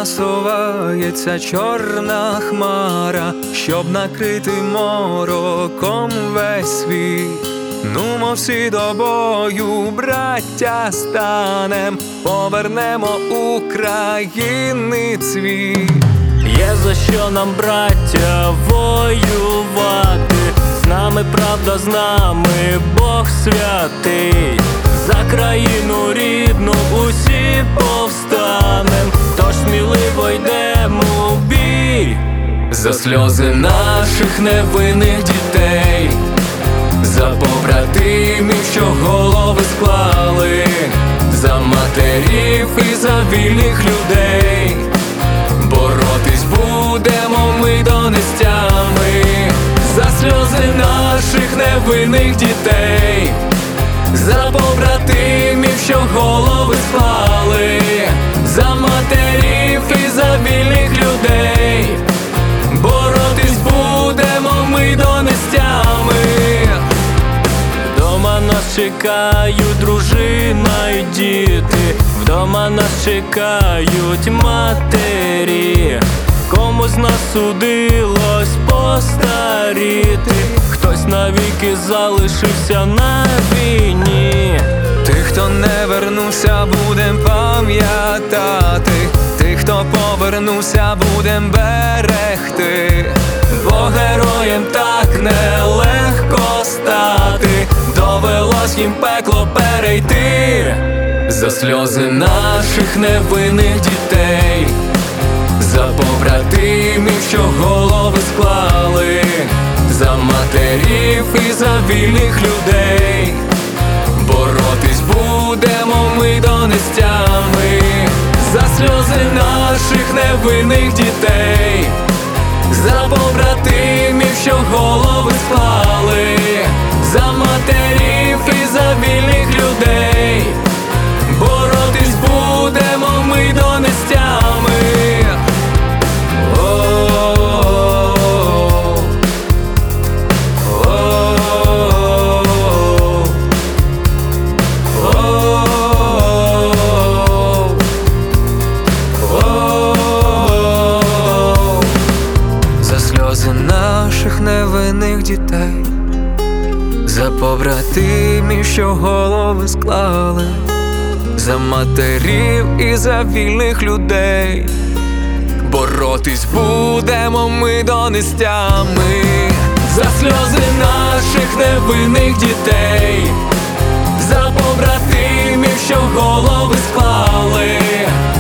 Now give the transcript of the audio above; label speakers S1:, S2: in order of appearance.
S1: насувається чорна хмара, щоб накрити мороком весь світ. Нумо всі до бою, браття, станем, повернемо України цвіт.
S2: Є за що нам, браття, воювати. З нами правда, з нами Бог святий. За країну рідну усі повстанем, тож сміливо йдемо в бій.
S1: За сльози наших невинних дітей, за побратимів, що голови склали, за матерів і за вільних людей. Боротись будемо ми до нестями, за сльози наших невинних дітей, за побратимів, що голови склали, за матерів і за вільних людей. Боротись будемо ми до нестями.
S2: Вдома нас чекають дружина й діти, вдома нас чекають матері. Кому з нас судилось постаріти, хтось навіки залишився на війні.
S1: Тих, хто не вернувся, будем пам'ятати, тих, хто повернувся, будем берегти. Бо героєм так нелегко стати, довелось їм пекло перейти. За сльози наших невинних дітей, за побратимів, що голови склали, за матерів і за вільних людей. Боротись будемо ми до нестями, за сльози наших невинних дітей, за побратимів, що голови склали, за матерів і за вільних людей. Боротись будемо ми до нестями. За сльози наших невинних дітей, за побратимів, що голови склали, за матерів і за вільних людей. Боротись будемо ми до нестями, за сльози наших невинних дітей, за побратимів, що голови склали,